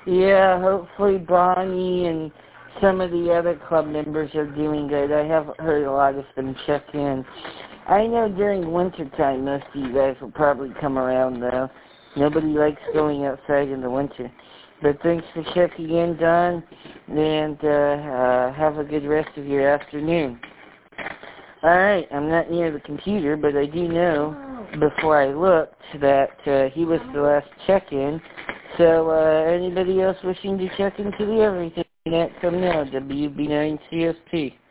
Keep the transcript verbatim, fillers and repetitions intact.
Yeah, hopefully Bonnie and some of the other club members are doing good. I have heard a lot of them check in. I know during winter time most of you guys will probably come around, though. Nobody likes going outside in the winter. But thanks for checking in, Don, and uh, uh, have a good rest of your afternoon. Alright, I'm not near the computer, but I do know, before I looked, that uh, he was the last check-in. So, uh, anybody else wishing to check into the everything net, come now, W B nine C S P.